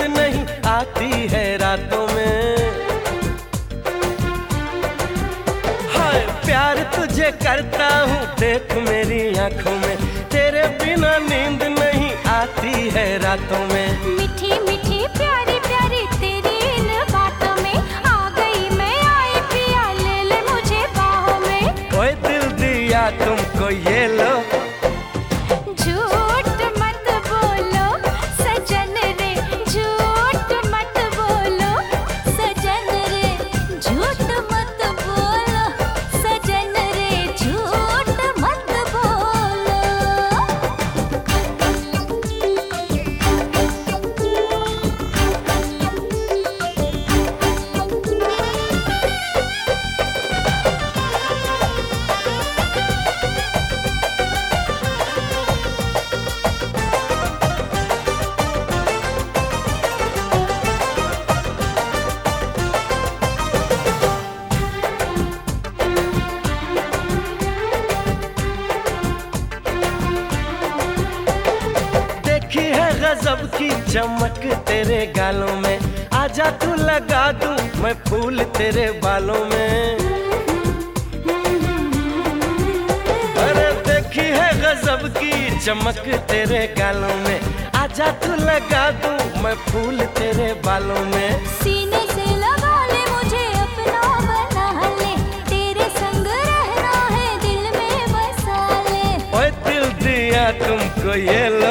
नींद नहीं आती है रातों में। हाय प्यार तुझे करता हूँ देख मेरी आंखों में, तेरे बिना नींद नहीं आती है रातों में। मीठी मीठी प्यारी प्यारी तेरी इन बातों में आ गई मैं, आई पिया ले ले मुझे बाहों में। ओए दिल दिया तुमको ये लो, झूठ मत बोलो सजन रे, झूठ मत बोलो सजन रे, झूठ मत बोलो सजन रे, झूठ मत बोलो। देखी है गजब की चमक तेरे गालों में, आजा तू लगा दूं मैं फूल तेरे बालों में। अरे देखी है गजब की चमक तेरे गालों में, आजा तू लगा दूं मैं फूल तेरे बालों में। सीने से लगा ले मुझे अपना बना ले, तेरे संग रहना है दिल में बसा ले। ओए दिल दिया तुमको ये